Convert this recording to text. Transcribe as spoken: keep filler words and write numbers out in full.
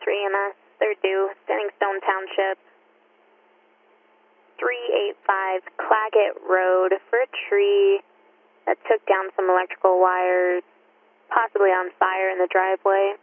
three E M S. They're due. Standing Stone Township. three eight five Claggett Road for a tree that took down some electrical wires, possibly on fire in the driveway.